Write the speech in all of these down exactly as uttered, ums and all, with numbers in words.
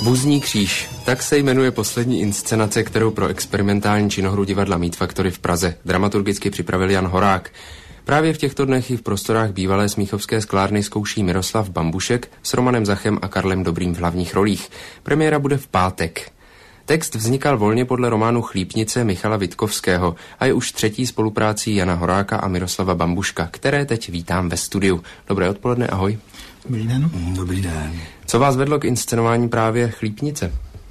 Buzní kříž. Tak se jmenuje poslední inscenace, kterou pro experimentální činohru divadla Meat Factory v Praze dramaturgicky připravil Jan Horák. Právě v těchto dnech i v prostorách bývalé smíchovské sklárny zkouší Miroslav Bambušek s Romanem Zachem a Karlem Dobrým v hlavních rolích. Premiéra bude v pátek. Text vznikal volně podle románu Chlípnice Michala Vitkovského a je už třetí spoluprácí Jana Horáka a Miroslava Bambuška, které teď vítám ve studiu. Dobré odpoledne, ahoj. Dobrý den. Dobrý den. Co vás vedlo k inscenování právě Chlípnice?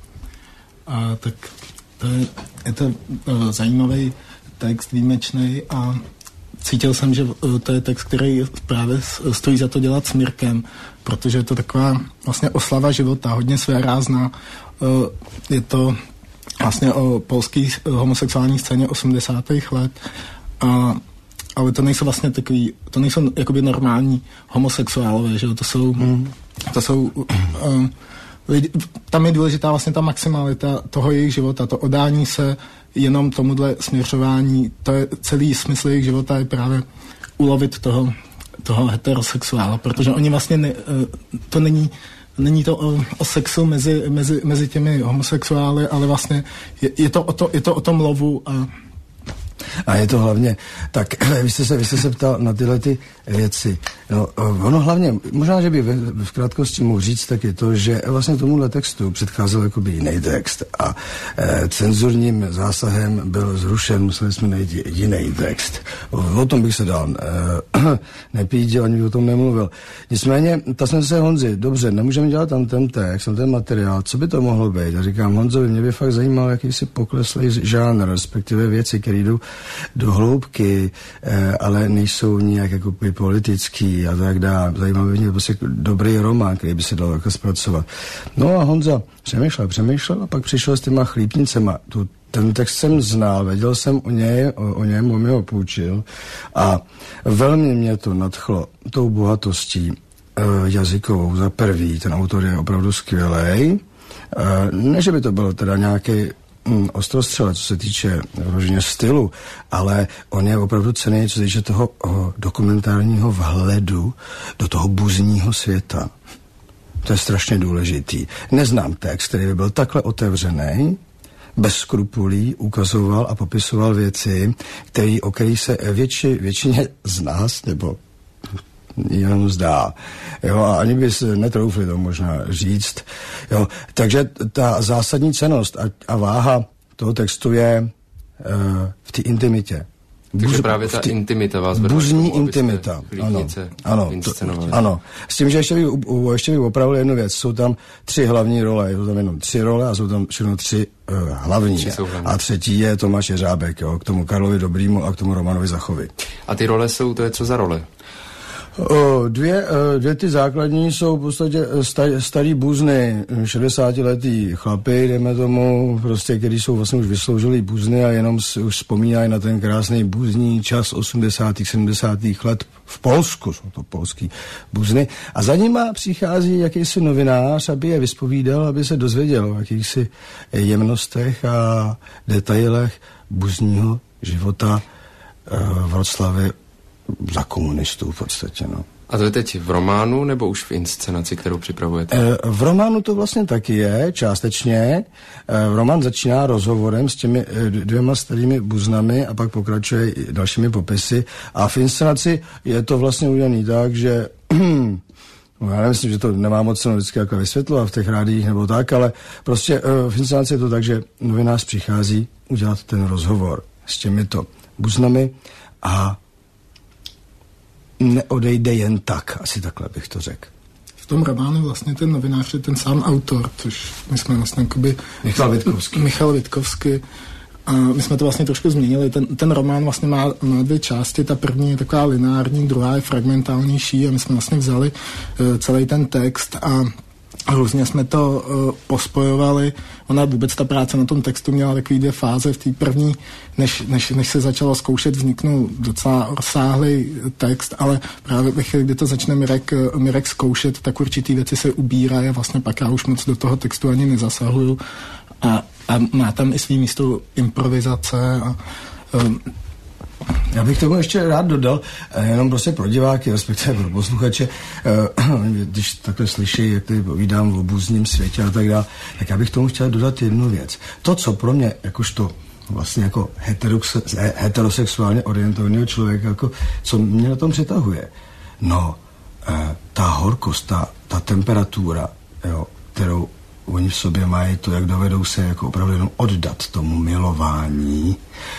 A, tak to je, je to uh, zajímavý text, výjimečný a cítil jsem, že uh, to je text, který právě stojí za to dělat s Mirkem, protože je to taková vlastně oslava života, hodně svérázná. Uh, je to vlastně o polské homosexuální scéně osmdesátých let, a, ale to nejsou vlastně takový, to nejsou jakoby normální homosexuálové, že jo, to jsou, mm. to jsou uh, lidi, tam je důležitá vlastně ta maximalita toho jejich života, to oddání se jenom tomuhle směřování, to je celý smysl jejich života je právě ulovit toho, toho heterosexuála, protože oni vlastně ne, to není Není to o, o sexu mezi, mezi, mezi těmi homosexuály, ale vlastně je, je, to, o to, je to o tom lovu a A je to hlavně, tak vy jste se, vy jste se ptal na tyhle ty věci. No, ono hlavně, možná, že by v, v krátkosti mohl říct, tak je to, že vlastně tomuhle textu předcházel jakoby jiný text a e, cenzurním zásahem byl zrušen, museli jsme najít jiný text. O, o tom bych se dal e, nepídil, ani by o tom nemluvil. Nicméně, ta jsem se Honzi, dobře, nemůžeme dělat tam ten text, tam ten materiál, co by to mohlo být? Já říkám Honzovi, mě by fakt zajímal jakýsi pokleslý žánr, respektive věci, které jdou do hloubky, eh, ale nejsou nijak jako politický a tak dále. Zajímavé by mě prostě dobrý román, který by se dal jako zpracovat. No a Honza přemýšlel, přemýšlel a pak přišel s těma Chlípnicema. Tu, ten text jsem znal, věděl jsem o, něj, o, o něm, on mi ho půjčil a velmi mě to nadchlo tou bohatostí eh, jazykovou. Za prvý, ten autor je opravdu skvělej. Eh, ne, že by to bylo teda nějaký Mm, ostrostřele, co se týče vloženě stylu, ale on je opravdu cenný, co se týče toho o, dokumentárního vhledu do toho buzního světa. To je strašně důležitý. Neznám text, který by byl takhle otevřený, bez skrupulí ukazoval a popisoval věci, který, o kterých se větši, většině z nás, nebo jenom zdá. Jo, a ani by se netroufli to možná říct. Jo, takže ta zásadní cennost a, a váha toho textu je uh, v té intimitě. Takže právě ta intimita vás vedla. Buzní intimita. Ano, ano, to, ano. S tím, že ještě bych, ještě bych opravil jednu věc. Jsou tam tři hlavní role. Jsou tam jenom tři role a jsou tam všechno tři uh, hlavní. Tři hlavní. A třetí je Tomáš Jeřábek, jo, k tomu Karlovi Dobrýmu a k tomu Romanovi Zachovi. A ty role jsou, to je co za role? O, dvě, dvě ty základní jsou v podstatě starý, starý buzny, šedesátiletý chlapy, dejme tomu, prostě, který jsou vlastně už vysloužilý buzny a jenom si už vzpomínají na ten krásný buzní čas osmdesátých, sedmdesátých let v Polsku, jsou to polský buzny. A za nima přichází jakýsi novinář, aby je vyspovídal, aby se dozvěděl o jakýchsi jemnostech a detailech buzního života v Vroclavě za komunistů v podstatě, no. A to je teď v románu, nebo už v inscenaci, kterou připravujete? E, v románu to vlastně taky je, částečně. E, román začíná rozhovorem s těmi e, dvěma starými buznami a pak pokračuje dalšími popisy. A v inscenaci je to vlastně udělaný tak, že no, já nemyslím, že to nemá moc cenu vždycky jako vysvětlovat v těch rádiích nebo tak, ale prostě e, v inscenaci je to tak, že novinář přichází udělat ten rozhovor s těmito buznami a neodejde jen tak, asi takhle bych to řekl. V tom románu vlastně ten novinář je ten sám autor, což my jsme vlastně jakoby... Michal Vitkovský. Michal Vitkovský. A my jsme to vlastně trošku změnili. Ten, ten román vlastně má, má dvě části. Ta první je taková lineární, druhá je fragmentálnější a my jsme vlastně vzali uh, celý ten text a různě jsme to uh, pospojovali. Ona vůbec ta práce na tom textu měla takový dvě fáze. V té první, než, než, než se začalo zkoušet, vzniknul docela rozsáhlý text, ale právě ve chvíli, kdy to začne Mirek, Mirek zkoušet, tak určitý věci se ubírají a vlastně pak já už moc do toho textu ani nezasahuju. A, a má tam i svý místo improvizace a um, Já bych tomu ještě rád dodal, jenom prostě pro diváky, respektive pro posluchače, když takhle slyší, jak tady povídám o bůzním světě a tak dále, tak já bych tomu chtěl dodat jednu věc. To, co pro mě, jakožto vlastně jako heterosexuálně orientovaného člověka, jako, co mě na tom přitahuje, no, ta horkost, ta, ta temperatura, jo, kterou oni v sobě mají, to, jak dovedou se jako opravdu jenom oddat tomu milování,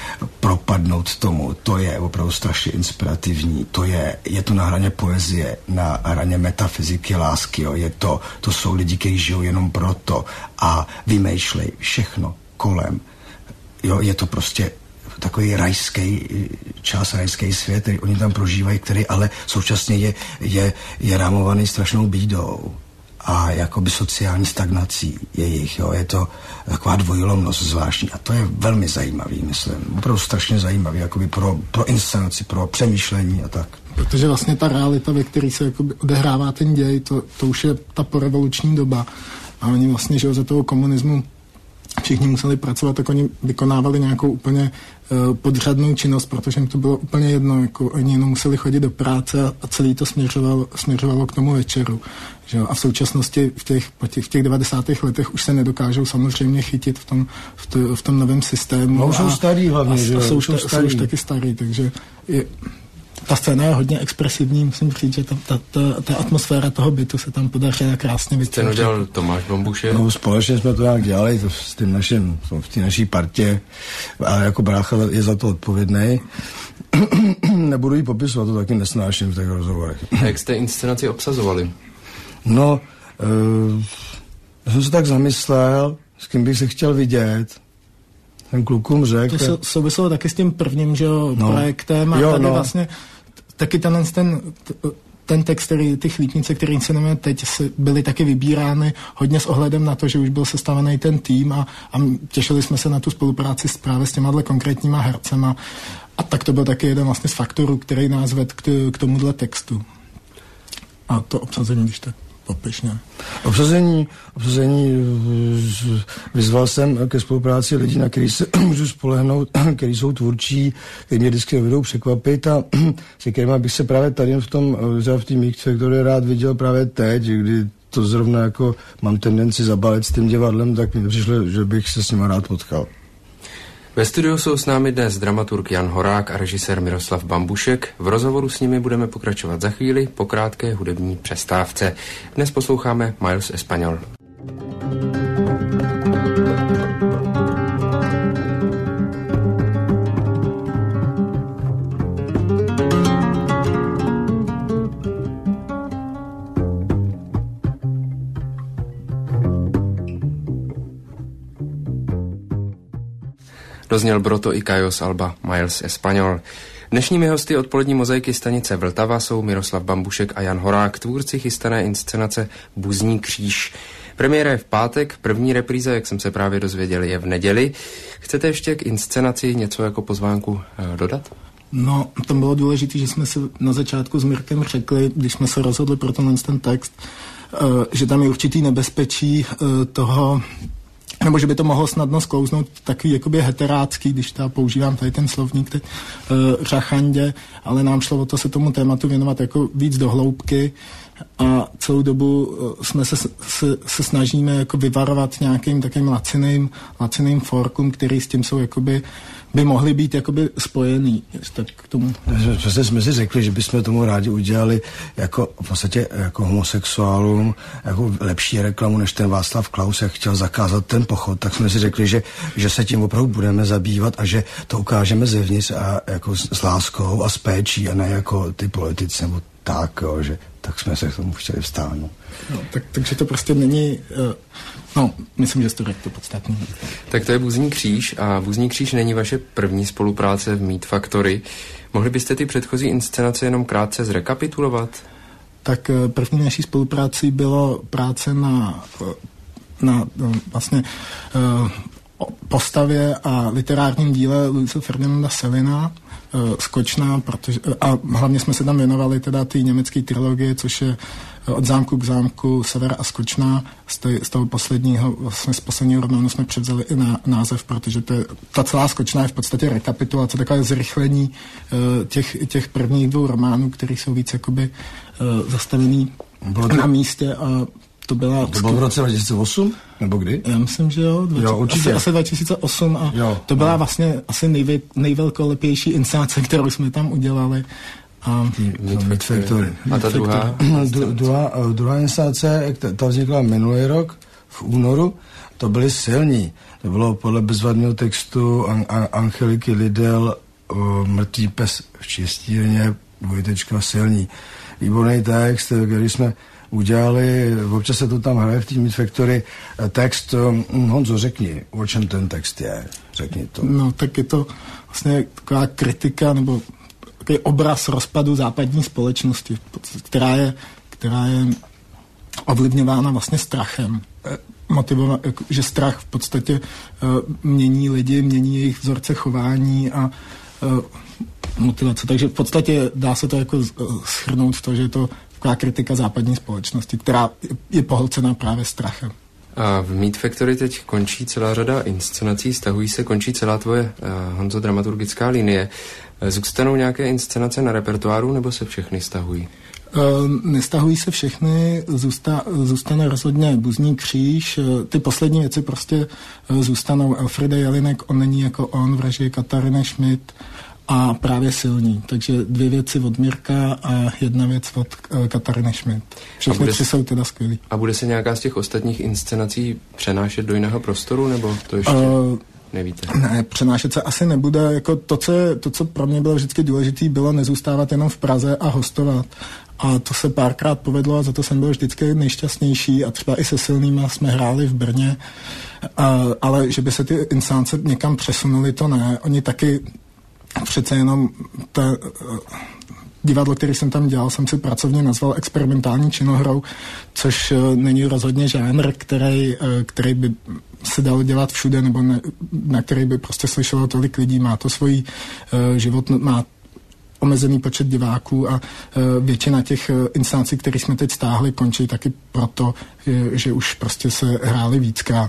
propadnout tomu, to je opravdu strašně inspirativní, to je, je to na hraně poezie, na hraně metafyziky, lásky, jo, je to, to jsou lidi, kteří žijou jenom proto a vymýšlej všechno kolem, jo, je to prostě takový rajský čas, rajský svět, který oni tam prožívají, který ale současně je, je, je rámovaný strašnou bídou a jakoby sociální stagnací jejich, jo, je to taková dvojlomnost zvláštní a to je velmi zajímavý, myslím, opravdu strašně zajímavý, jakoby pro, pro inscenaci, pro přemýšlení a tak. Protože vlastně ta realita, ve které se jakoby odehrává ten děj, to, to už je ta porevoluční doba a oni vlastně, že za toho komunismu všichni museli pracovat, tak oni vykonávali nějakou úplně uh, podřadnou činnost, protože jim to bylo úplně jedno, jako oni jenom museli chodit do práce a, a celý to směřovalo, směřovalo k tomu večeru. Že jo? A v současnosti v těch, těch, v těch devadesátých letech už se nedokážou samozřejmě chytit v tom, v to, v tom novém systému. No, jsou starý hlavně, a, že a jsou, jsou, ta, jsou už taky starý, takže je, ta scéna je hodně expresivní, musím říct, že ta, ta, ta, ta atmosféra toho bytu se tam podařila krásně vytvořit. Scénu dělal Tomáš Bambušek? No, společně jsme to nějak dělali to s tím naším, v té naší partě a jako brácha je za to odpovědnej. Nebudu jí popisovat, to taky nesnáším v těch rozhovorech. A jak jste inscenaci obsazovali? No, uh, já jsem se tak zamyslel, s kým bych se chtěl vidět. Ten klukům řekl. To souviselo taky s tím prvním, že jo, no. projektem a jo, tady no. vlastně taky ten, ten, ten text, který, ty chlípnice, které inscenujeme teď, byly taky vybírány hodně s ohledem na to, že už byl sestavený ten tým a, a těšili jsme se na tu spolupráci s, právě s těma konkrétníma hercema. A tak to byl taky jeden vlastně z faktorů, který nás vedl k, k tomuhle textu. A to obsazení, když tak popišně. Obsazení, obsazení vyzval jsem ke spolupráci lidí, na který se můžu spolehnout, který jsou tvůrčí, který mě vždycky dovedou překvapit a se kterýma bych se právě tady v tom, v té míkce, který rád viděl právě teď, kdy to zrovna jako mám tendenci zabalit s tím divadlem, tak mi přišlo, že bych se s nima rád potkal. Ve studiu jsou s námi dnes dramaturg Jan Horák a režisér Miroslav Bambušek. V rozhovoru s nimi budeme pokračovat za chvíli po krátké hudební přestávce. Dnes posloucháme Miles Espanol. Dozněl Broto i Cayo z alba Miles Espanol. Dnešními hosty odpolední mozaiky stanice Vltava jsou Miroslav Bambušek a Jan Horák, tvůrci chystané inscenace Buzní kříž. Premiéra je v pátek, první repríza, jak jsem se právě dozvěděl, je v neděli. Chcete ještě k inscenaci něco jako pozvánku eh, dodat? No, tam bylo důležité, že jsme si na začátku s Mirkem řekli, když jsme se rozhodli pro tenhle ten text, uh, že tam je určitý nebezpečí uh, toho, nebo že by to mohlo snadno sklouznout takový jakoby heterácký, když ta používám tady ten slovník teď, uh, řachandě, ale nám šlo o to se tomu tématu věnovat jako víc do hloubky a celou dobu uh, jsme se, se, se snažíme jako vyvarovat nějakým takovým laciným, laciným forkům, který s tím jsou jakoby by mohly být jakoby spojený. Tak k tomu. Přesně jsme si řekli, že bychom tomu rádi udělali jako v podstatě jako homosexuálům jako lepší reklamu, než ten Václav Klaus, jak chtěl zakázat ten pochod, tak jsme si řekli, že, že se tím opravdu budeme zabývat a že to ukážeme zevnitř a jako s, s láskou a s péčí a ne jako ty politici nebo tak, jo, že tak jsme se k tomu chtěli vstáhnout. No, tak, takže to prostě není... Uh, no, myslím, že to je to podstatné. Tak to je Buzní kříž a Buzní kříž není vaše první spolupráce v Meat Factory. Mohli byste ty předchozí inscenace jenom krátce zrekapitulovat? Tak uh, první naší spolupráci bylo práce na, na uh, vlastně uh, postavě a literárním díle Luise Ferdinanda Sellina, Skočná, protože, a hlavně jsme se tam věnovali teda ty německé trilogie, což je Od zámku k zámku, Sever a Skočná. Z, tej, z toho posledního, vlastně z posledního románu jsme převzali i na, název, protože to je, ta celá Skočná je v podstatě rekapitulace, takové zrychlení uh, těch, těch prvních dvou románů, které jsou víc jakoby uh, zastavený to na místě a to byla... To bylo v roce dva tisíce osm? Nebo kdy? Já myslím, že jo. Dvači, jo určitě. Asi, asi dva tisíce osm a jo, to byla jo. vlastně asi nejvě, nejvelkolepější inscenace, kterou jsme tam udělali. A, Meat Factory. A ta druhá? druhá, druhá inscenace, ta vznikla minulý rok v únoru, to byly silní. To bylo podle bezvadného textu An- An- Angeliky Lidel Mrtvý pes v čistírně, dvojtečka silní. Výborný text, který jsme udělali, občas se to tam hraje v té Meat Factory. Text, Honzo, řekni, o čem ten text je, řekni to. No, tak je to vlastně taková kritika, nebo takový obraz rozpadu západní společnosti, která je, která je ovlivňována vlastně strachem. Motivovat, že strach v podstatě uh, mění lidi, mění jejich vzorce chování a uh, motivace. Takže v podstatě dá se to jako shrnout v to, že je to taková kritika západní společnosti, která je pohlcená právě strachem. A v Meat Factory teď končí celá řada inscenací, stahují se, končí celá tvoje, uh, Honzo, dramaturgická linie. Zůstanou nějaké inscenace na repertoáru, nebo se všechny stahují? Uh, nestahují se všechny, zůsta, zůstane rozhodně Buzní kříž, ty poslední věci prostě uh, zůstanou. Elfriede Jelinek, On není jako on, v režii Katariny Schmidt a právě Silní. Takže dvě věci od Mirka a jedna věc od uh, Katariny Schmidt. Všechny tři jsou teda skvělý. A bude se nějaká z těch ostatních inscenací přenášet do jiného prostoru, nebo to ještě... Uh, Nevíte. Ne, přenášet se asi nebude. Jako to, co je, to, co pro mě bylo vždycky důležité, bylo nezůstávat jenom v Praze a hostovat. A to se párkrát povedlo a za to jsem byl vždycky nejšťastnější a třeba i se Silnýma jsme hráli v Brně. A, ale že by se ty inscenace někam přesunuli, to ne. Oni taky přece jenom ta, divadlo, který jsem tam dělal, jsem si pracovně nazval experimentální činohrou, což není rozhodně žánr, který, který by se dalo dělat všude, nebo ne, na který by prostě slyšelo tolik lidí. Má to svůj uh, život, má omezený počet diváků a uh, většina těch uh, inscenací, které jsme teď stáhli, končí taky proto, že, že už prostě se hráli víckrát.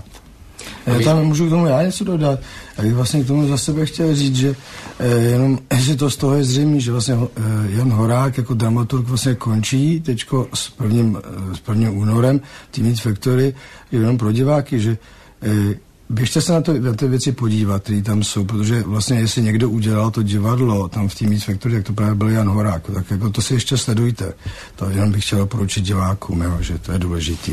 Já tam můžu k tomu já něco dodat. Já bych vlastně k tomu za sebe chtěl říct, že eh, jenom, že to z toho je zřejmé, že vlastně eh, Jan Horák jako dramaturg vlastně končí teďko s prvním, eh, s prvním únorem tý Meat Factory, jenom pro diváky, že eh, běžte se na, to, na ty věci podívat, které tam jsou, protože vlastně jestli někdo udělal to divadlo tam v tý Meat Factory, tak to právě byl Jan Horák, tak jako to si ještě sledujte. To jenom bych chtěl poručit divákům, jo, že to je důležitý.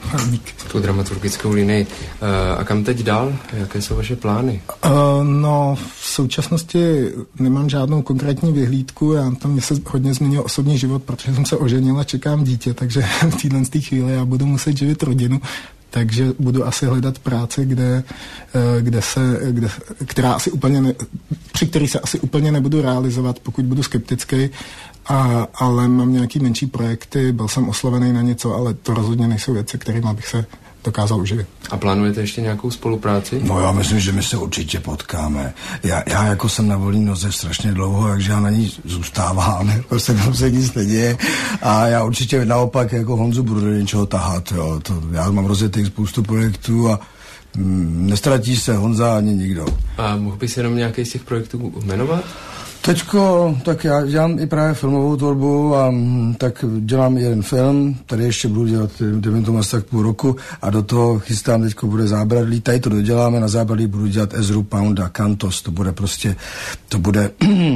Tu dramaturgickou linii. A kam teď dál? Jaké jsou vaše plány? Uh, no, v současnosti nemám žádnou konkrétní vyhlídku. Já tam mě se hodně změnil osobní život, protože jsem se oženil a čekám dítě, takže v téhle chvíli já budu muset živit rodinu. Takže budu asi hledat práci, kde, kde se, kde, která asi úplně ne, při který se asi úplně nebudu realizovat, pokud budu skeptický. A, ale mám nějaký menší projekty, byl jsem oslovený na něco, ale to rozhodně nejsou věci, kterými bych se dokázal uživit. A plánujete ještě nějakou spolupráci? No já myslím, že my se určitě potkáme. Já, já jako jsem na volný noze strašně dlouho, takže já na ní zůstávám, jako se mnou se nic neděje. A já určitě naopak jako Honzu budu do něčeho tahat. Jo. To, já mám rozjetých spoustu projektů a mm, nestratí se Honza ani nikdo. A mohl bys jenom nějaký z těch projektů jmenovat? Teďko, tak já dělám i právě filmovou tvorbu a tak dělám jeden film, tady ještě budu dělat, jdeme tomu asi tak půl roku a do toho chystám, teďko bude Zábradlí, tady to doděláme, na Zábradlí budu dělat Ezru Pounda, Kantos, to bude prostě, to bude...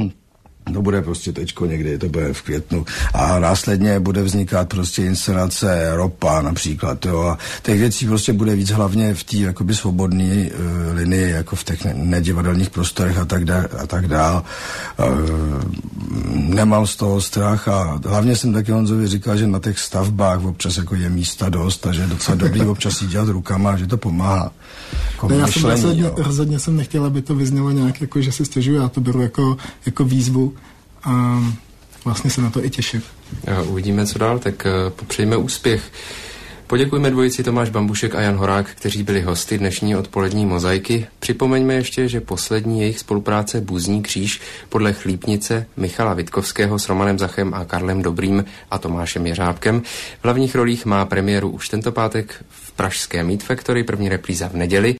To bude prostě teďko někdy, to bude v květnu. A následně bude vznikat prostě inscenace Ropa například, jo. A těch věcí prostě bude víc hlavně v té jakoby svobodné uh, linii, jako v těch ne- nedivadelních prostorech a tak dál. A tak dál. Uh, nemám z toho strach a hlavně jsem taky Honzovi říkal, že na těch stavbách občas jako je místa dost a že je docela dobrý občas jí dělat rukama, že to pomáhá. Ne, já jsem rozhodně, rozhodně jsem nechtěla, aby to vyznělo nějak jako, že si stěžuju, já to beru jako, jako výzvu a vlastně se na to i těším. A uvidíme, co dál, tak uh, popřejme úspěch. Poděkujeme dvojici Tomáš Bambušek a Jan Horák, kteří byli hosty dnešní odpolední mozaiky. Připomeňme ještě, že poslední jejich spolupráce Buzní kříž podle Chlípnice Michala Vitkovského s Romanem Zachem a Karlem Dobrým a Tomášem Jeřábkem v hlavních rolích má premiéru už tento pátek v pražské Meat Factory, první repríza v neděli.